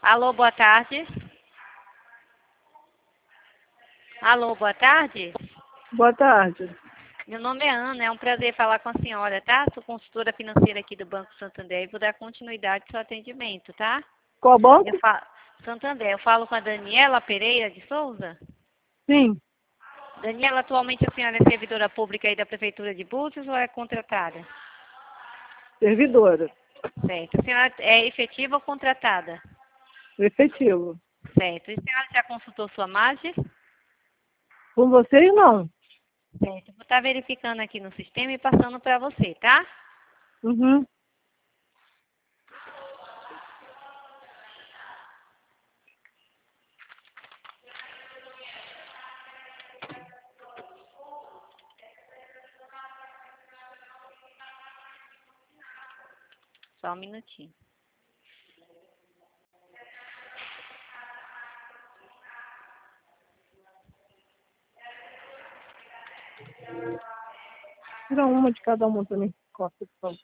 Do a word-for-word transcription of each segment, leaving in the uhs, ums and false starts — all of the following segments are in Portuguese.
Alô, boa tarde. Alô, boa tarde. Boa tarde. Meu nome é Ana, é um prazer falar com a senhora, tá? Sou consultora financeira aqui do Banco Santander e vou dar continuidade ao seu atendimento, tá? Qual banco? Eu falo... Santander, eu falo com a Daniela Pereira de Souza. Sim, Daniela, atualmente a senhora é servidora pública aí da Prefeitura de Búzios ou é contratada? servidora. Certo. A senhora é efetiva ou contratada? Efetivo. Certo. E a senhora já consultou sua margem? Com vocês, não. Certo. Vou estar verificando aqui no sistema e passando para você, tá? Uhum. Só um minutinho. Tira uma de cada uma também. Corta, por favor.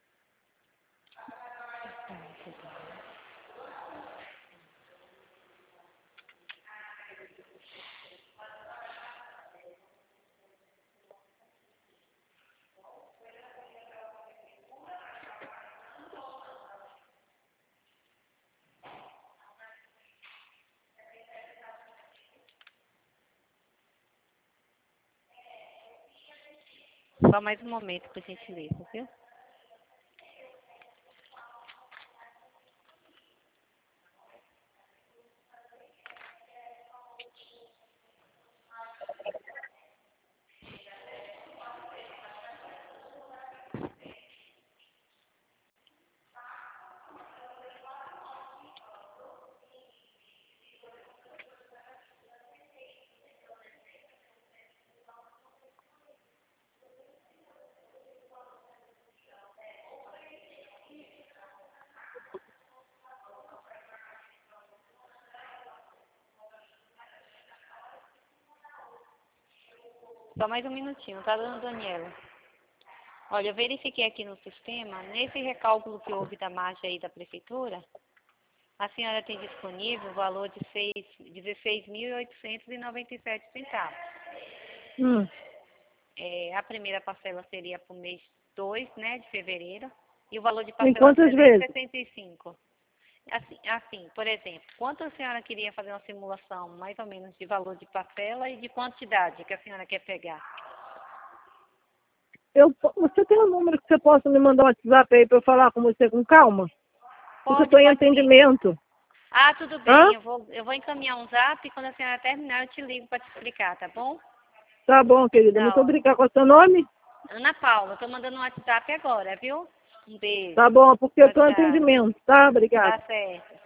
Só mais um momento, por gentileza, viu? Só mais um minutinho, tá, dona Daniela? Olha, eu verifiquei aqui no sistema, nesse recálculo que houve da margem aí da prefeitura, a senhora tem disponível o valor de dezesseis mil oitocentos e noventa e sete centavos. Hum. É, a primeira parcela seria para o mês dois, né, de fevereiro, e o valor de Em parcela quantas trezentos e vezes? sessenta e cinco. Assim, assim, por exemplo, quanto a senhora queria fazer uma simulação, mais ou menos, de valor de parcela e de quantidade que a senhora quer pegar? Eu, você tem um número que você possa me mandar um WhatsApp aí para eu falar com você com calma? Porque eu Pode, estou em pode sim. atendimento. Ah, tudo Hã? bem, eu vou, eu vou encaminhar um zap e quando a senhora terminar eu te ligo para te explicar, tá bom? Tá bom, querida. Tá Muito ótimo. obrigada. Qual é o seu nome? Ana Paula, tô mandando um WhatsApp agora, viu? Um beijo. Tá bom, porque eu Tchau, estou em tchau. atendimento. Tá? Obrigada. Tá certo.